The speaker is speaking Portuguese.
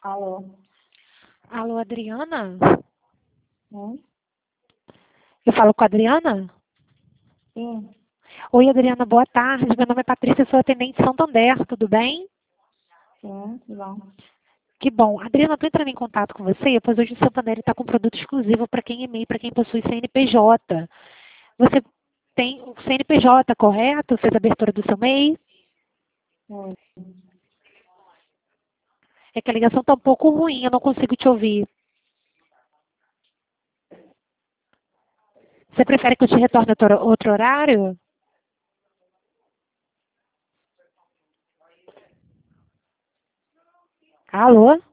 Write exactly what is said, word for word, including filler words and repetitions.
Alô? Alô, Adriana? Hum? Eu falo com a Adriana? Sim, Oi, Adriana, boa tarde. Meu nome é Patrícia, sou atendente de Santander, tudo bem? sim, tudo bom. Que bom. Adriana, estou entrando em contato com você, pois hoje o Santander está com um produto exclusivo para quem é MEI, para quem possui C N P J. Você tem o C N P J, correto? Fez a abertura do seu MEI? Hum. É que a ligação está um pouco ruim, eu não consigo te ouvir. Você prefere que eu te retorne outro, outro horário? Alô?